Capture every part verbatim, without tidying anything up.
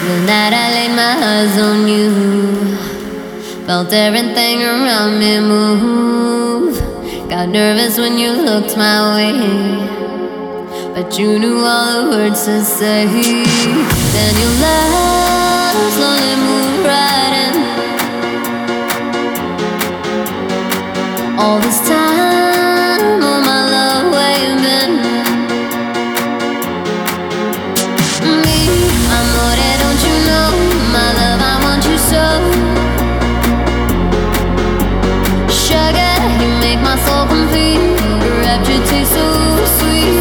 The night I laid my eyes on you, felt everything around me move. Got nervous when you looked my way, but you knew all the words to say. Then your love slowly moved right in. All this time, oh my love, where you been? Me, amore, don't you know? My love, I want you so. Sugar, you make my soul complete. Rapture tastes so sweet.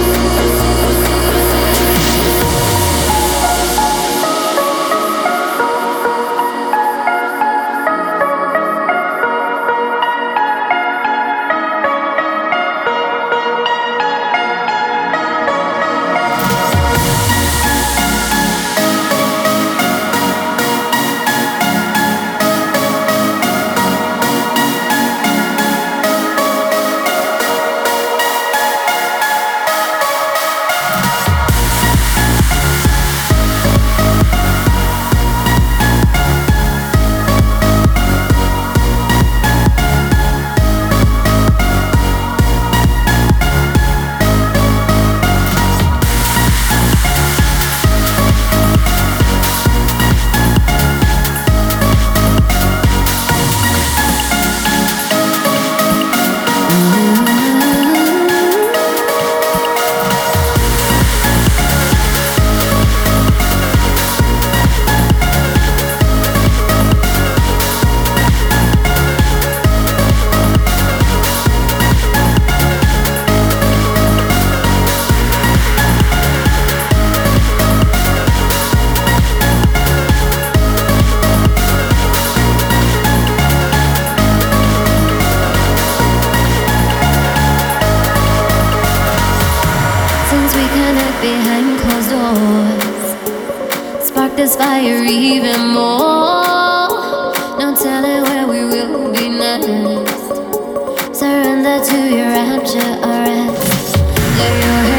Behind closed doors, spark this fire even more. No telling where we will be next. Surrender to your rapture, arrest. Let your